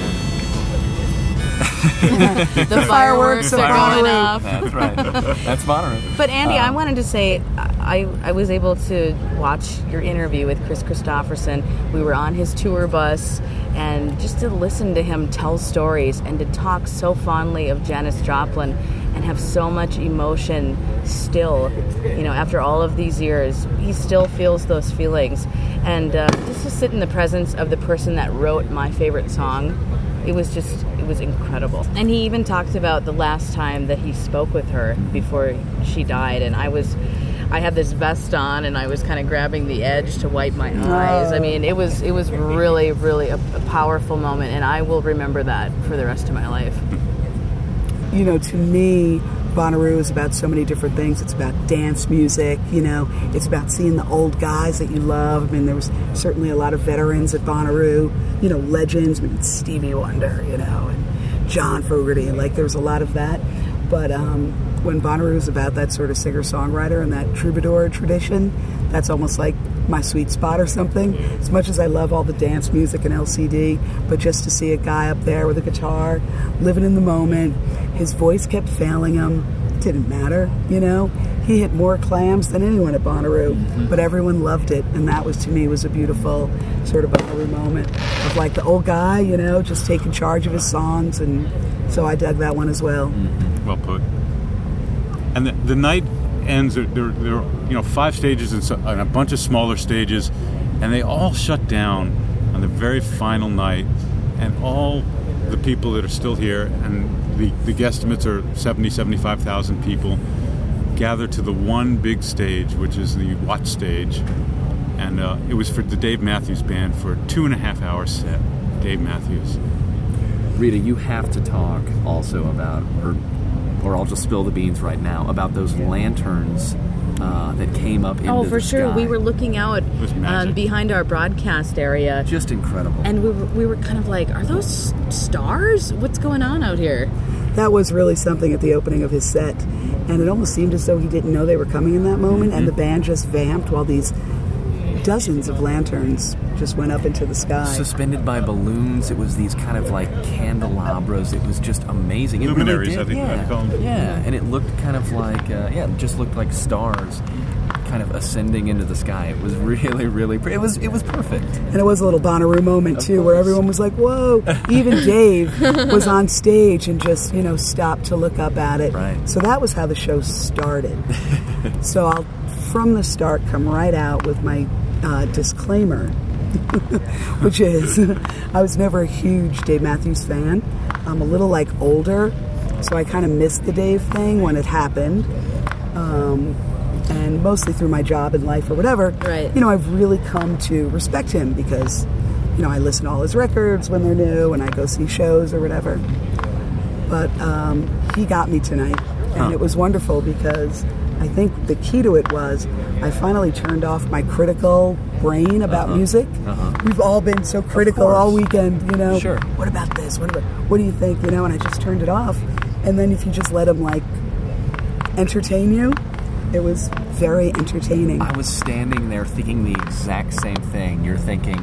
Speaker 5: The fireworks
Speaker 3: of
Speaker 5: are going
Speaker 3: Bonnaroo.
Speaker 5: off.
Speaker 1: That's right. That's Bonnaroo.
Speaker 5: But Andy, I
Speaker 1: Um,
Speaker 5: wanted to say, I, I was able to watch your interview with Chris Christopherson. We were on his tour bus, and just to listen to him tell stories and to talk so fondly of Janis Joplin and have so much emotion still, you know, after all of these years, he still feels those feelings. And uh, just to sit in the presence of the person that wrote my favorite song, it was just, it was incredible. And he even talked about the last time that he spoke with her before she died, and I was, I had this vest on, and I was kind of grabbing the edge to wipe my eyes. I mean, it was, it was really, really a, a powerful moment, and I will remember that for the rest of my life.
Speaker 3: You know, to me, Bonnaroo is about so many different things. It's about dance music, you know. It's about seeing the old guys that you love. I mean, there was certainly a lot of veterans at Bonnaroo, you know, legends. I mean, Stevie Wonder, you know, and John Fogerty. And, like, there was a lot of that. But um, when Bonnaroo is about that sort of singer-songwriter and that troubadour tradition, that's almost like my sweet spot or something. As much as I love all the dance music and L C D, but just to see a guy up there with a guitar, living in the moment, his voice kept failing him. It didn't matter, you know. He hit more clams than anyone at Bonnaroo, mm-hmm. but everyone loved it, and that was, to me, was a beautiful sort of Bonnaroo moment of like the old guy, you know, just taking charge of his songs, and so I dug that one as well.
Speaker 2: Mm-hmm. Well put. And the, the night ends. There, there, there are you know five stages and, so, and a bunch of smaller stages, and they all shut down on the very final night, and all the people that are still here, and the, the guesstimates are seventy, seventy-five thousand people, gather to the one big stage, which is the Watch stage, and uh, it was for the Dave Matthews Band for a two and a half hour set. Dave Matthews.
Speaker 1: Rita, you have to talk also about, or, or I'll just spill the beans right now, about those lanterns uh, that came up into
Speaker 5: Oh, for
Speaker 1: the
Speaker 5: sure.
Speaker 1: sky.
Speaker 5: We were looking out um, behind our broadcast area.
Speaker 1: Just incredible.
Speaker 5: And we were, we were kind of like, are those stars? What's going on out here?
Speaker 3: That was really something at the opening of his set. And it almost seemed as though he didn't know they were coming in that moment, mm-hmm. and the band just vamped while these dozens of lanterns just went up into the sky.
Speaker 1: Suspended by balloons. It was these kind of like candelabras. It was just amazing. It
Speaker 2: Luminaries,
Speaker 1: really did.
Speaker 2: I think
Speaker 1: yeah.
Speaker 2: I'd call them.
Speaker 1: Yeah, and it looked kind of like, uh, yeah, it just looked like stars kind of ascending into the sky. It was really, really pretty. It was, it was perfect.
Speaker 3: And it was a little Bonnaroo moment, too, where everyone was like, whoa. Even Dave was on stage and just, you know, stopped to look up at it.
Speaker 1: Right.
Speaker 3: So that was how the show started. So I'll, from the start, come right out with my uh, disclaimer, which is I was never a huge Dave Matthews fan. I'm a little, like, older, so I kind of missed the Dave thing when it happened. Um... And mostly through my job and life or whatever,
Speaker 5: right.
Speaker 3: you know, I've really come to respect him because, you know, I listen to all his records when they're new and I go see shows or whatever. But um, he got me tonight, and
Speaker 1: huh.
Speaker 3: it was wonderful because I think the key to it was I finally turned off my critical brain about
Speaker 1: uh-huh.
Speaker 3: music.
Speaker 1: Uh-huh.
Speaker 3: We've all been so critical all weekend, you know.
Speaker 1: Sure.
Speaker 3: What about this? What about? What do you think? You know, and I just turned it off. And then if you just let him, like, entertain you, it was very entertaining.
Speaker 1: I was standing there thinking the exact same thing. You're thinking,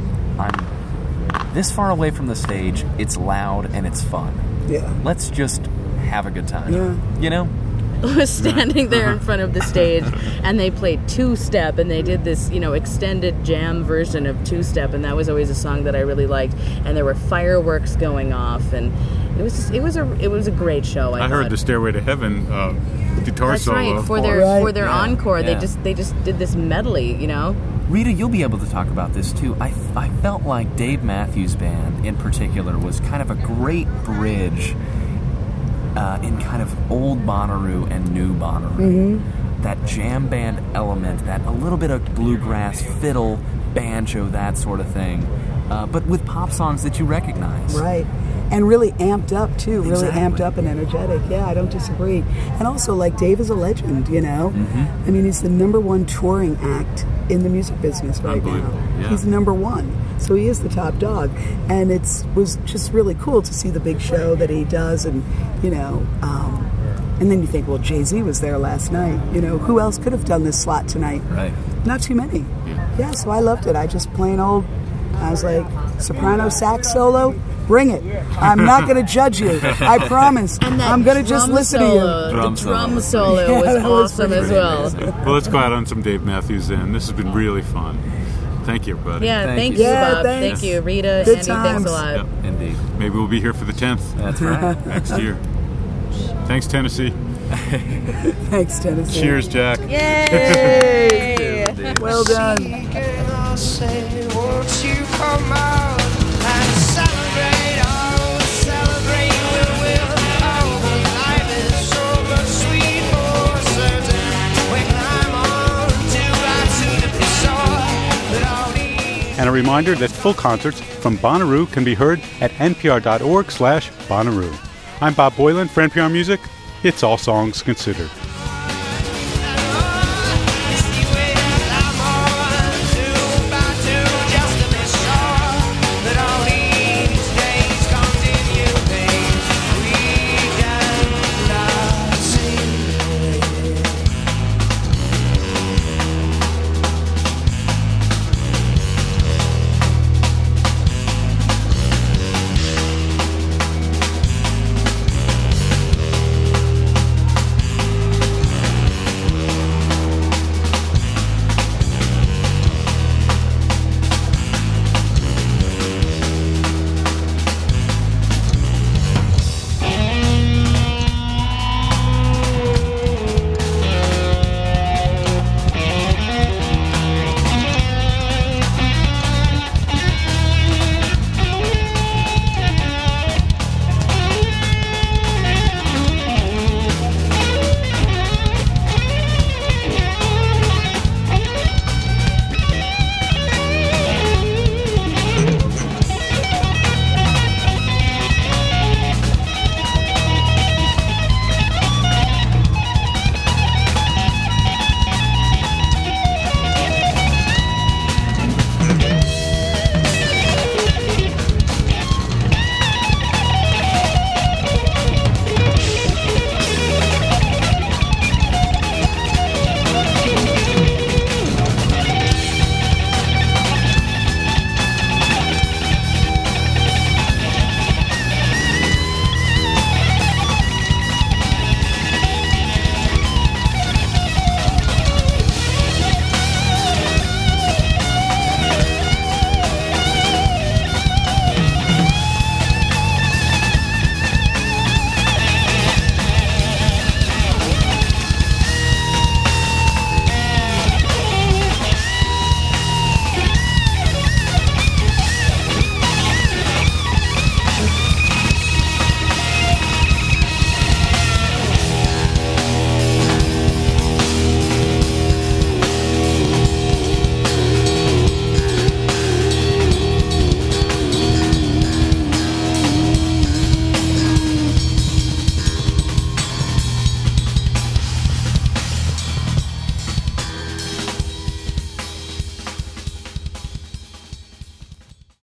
Speaker 1: I'm this far away from the stage, it's loud and it's fun.
Speaker 3: Yeah.
Speaker 1: Let's just have a good time.
Speaker 3: Yeah.
Speaker 1: You know?
Speaker 5: I was standing there in front of the stage, and they played Two-Step, and they did this, you know, extended jam version of Two-Step, and that was always a song that I really liked. And there were fireworks going off, and it was just, it was a it was a great show. I,
Speaker 2: I
Speaker 5: thought.
Speaker 2: heard the Stairway to Heaven uh, guitar
Speaker 5: That's
Speaker 2: solo.
Speaker 5: right. For their
Speaker 3: Right.
Speaker 5: for their
Speaker 1: Yeah.
Speaker 5: encore,
Speaker 1: Yeah.
Speaker 5: they just they just did this medley, you know.
Speaker 1: Rita, you'll be able to talk about this too. I, I felt like Dave Matthews Band in particular was kind of a great bridge uh, in kind of old Bonnaroo and new Bonnaroo.
Speaker 3: Mm-hmm.
Speaker 1: That jam band element, that a little bit of bluegrass, fiddle, banjo, that sort of thing, uh, but with pop songs that you recognize.
Speaker 3: Right. And really amped up, too. Really
Speaker 1: Exactly.
Speaker 3: amped up and energetic. Yeah, I don't disagree. And also, like, Dave is a legend, you know?
Speaker 1: Mm-hmm.
Speaker 3: I mean, he's the number one touring act in the music business right now.
Speaker 2: Unbelievable, yeah.
Speaker 3: He's number one. So he is the top dog. And it was just really cool to see the big show that he does. And, you know, um, and then you think, well, Jay-Z was there last night. You know, who else could have done this slot tonight?
Speaker 1: Right.
Speaker 3: Not too many. Yeah, so I loved it. I just plain old, I was like, soprano sax solo? Bring it. I'm not going to judge you. I promise.
Speaker 5: And that
Speaker 3: I'm going to just
Speaker 5: drum
Speaker 3: listen
Speaker 5: solo,
Speaker 3: to
Speaker 1: Drum
Speaker 5: the drum
Speaker 1: solo.
Speaker 5: solo
Speaker 3: Yeah,
Speaker 5: was
Speaker 3: that was
Speaker 5: awesome
Speaker 3: pretty
Speaker 5: as well.
Speaker 2: Well, let's go out on some Dave Matthews then. This has been really fun. Thank you, everybody.
Speaker 5: Yeah,
Speaker 1: Thank
Speaker 5: thank
Speaker 1: you.
Speaker 5: you,
Speaker 3: Yeah,
Speaker 5: Bob.
Speaker 3: thanks.
Speaker 5: Thank you, Rita,
Speaker 3: Good
Speaker 5: Andy.
Speaker 3: times.
Speaker 5: Thanks a lot.
Speaker 2: Yep.
Speaker 1: Indeed.
Speaker 2: Maybe we'll be here for the tenth
Speaker 1: That's right.
Speaker 2: next year. Thanks, Tennessee.
Speaker 3: you. Thanks, Tennessee.
Speaker 2: Cheers, Jack.
Speaker 5: Yay!
Speaker 1: Indeed.
Speaker 3: Well done.
Speaker 9: And I'll say, won't you come out and celebrate? Oh, celebrate, we'll, we'll. Oh, but life is so much sweet, more certain. When I'm on to ride to the shore, but all these.
Speaker 2: And a reminder that full concerts from Bonnaroo can be heard at npr.org slash Bonnaroo. I'm Bob Boylan for N P R Music. It's All Songs Considered.